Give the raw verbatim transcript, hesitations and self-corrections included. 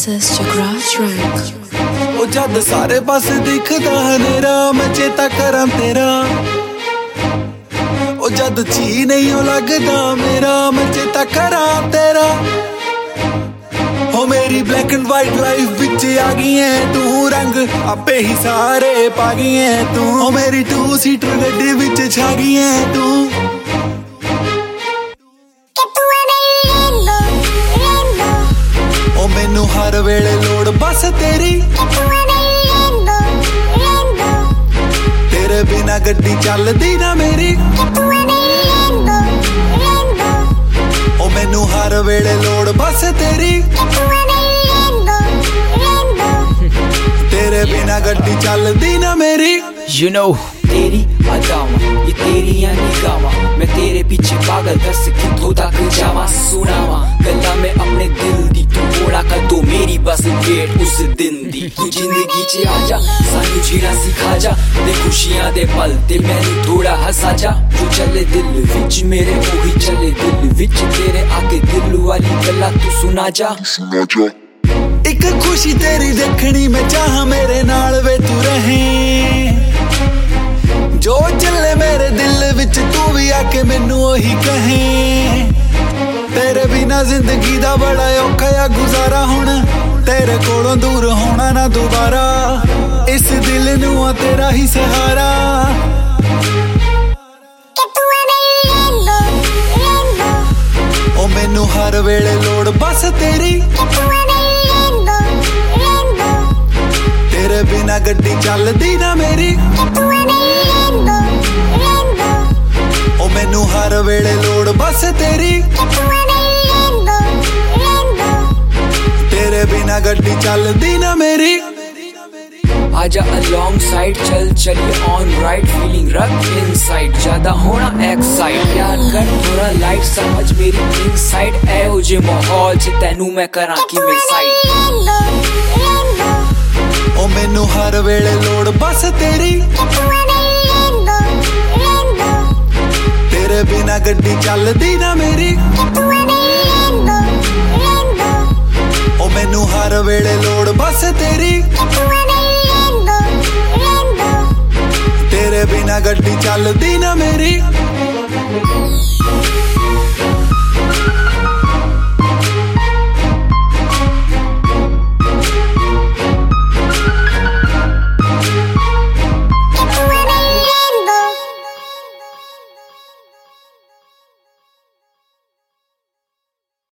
This is Jagraj Rank. ਉਹ ਜਦ ਸਾਰੇ ਪਾਸੇ ਦਿਖਦਾ ਹਨੇਰਾ ਮੈਂ ਚੇਤਾ ਕਰਾਂ ਤੇਰਾ ਉਹ ਜਦ ਜੀ ਨਹੀਂ ਉਹ ਲੱਗਦਾ ਮੇਰਾ ਮੈਂ ਚੇਤਾ ਕਰਾਂ ਤੇਰਾ ਹੋ ਮੇਰੀ ਬਲੈਕ ਐਂਡ ਵਾਈਟ ਲਾਈਫ ਵਿੱਚ ਆ ਗਈ ਐ ਤੂੰ ਰੰਗ ਆਪੇ ਹੀ ਸਾਰੇ ਪਾ ਗਈ ਐ ਤੂੰ ਹੋ ਮੇਰੀ ਟੂ ਸੀਟਰ ਗੱਡੀ ਵਿੱਚ ਛਾ ਗਈ ਐ ਤੂੰ ਉਹ ਮੈਨੂੰ ਹਰ ਵੇਲੇ ਲੋੜ ਬਸ ਤੇਰੀ ਤੇਰੇ ਬਿਨਾ ਗੱਡੀ ਚੱਲਦੀ ਨਾ ਮੇਰੀ ਉਹ ਮੈਨੂੰ ਹਰ ਵੇਲੇ ਲੋੜ ਬਸ ਤੇਰੀ ਤੇਰੇ ਬਿਨਾ ਗੱਡੀ ਚੱਲਦੀ ਨਾ ਮੇਰੀ You know तेरी अदावां ये तेरियां निगाहां मैं तेरे पीछे पागल दस कित्थों तक जावां सुनावां गल्लां मैं अपने दिल दी तू थोड़ा कर दो मेरी बस वेट उस दिन दी तू जिंदगी च आजा सानू जीना सिखा जा ते खुशियां दे पल ते मैनू थोड़ा हसा जा जो चले दिल विच मेरे ओही चले दिल विच तेरे आके दिल वाली गल्लां तू सुना जा सुना जा एक खुशी तेरी देखनी मैं चाह मेरे नाल वे तू रहे जो चले मेरे दिल विच तू भी आके मैनू ओही कहे तेरे बिना जिंदगी दा बड़ा औखा आ गुजारा हुण तेरे कोलों दूर होना ना दोबारा इस दिल नू आ तेरा ही सहारा ओ मैनू हर वेले लोड़ बस तेरी तेरे बिना गड्डी चलदी ना मेरी ओ मैनू हर वेले लोड़ बस तेरी तेरे बिना गड्डी चलदी ना मेरी आजा alongside चल चलिए on right feeling रख inside ज्यादा होना excite प्यार कर थोड़ा light समझ मेरी inside ऐहो जे माहौल च तैनू मैं करां किवें साइड ओ मैनू हर वेले लोड़ बस तेरी तेरे बिना गड्डी चलदी ना मेरी ओ मैनू हर वेले लोड़ बस तेरी तेरे बिना गड्डी चलदी ना मेरी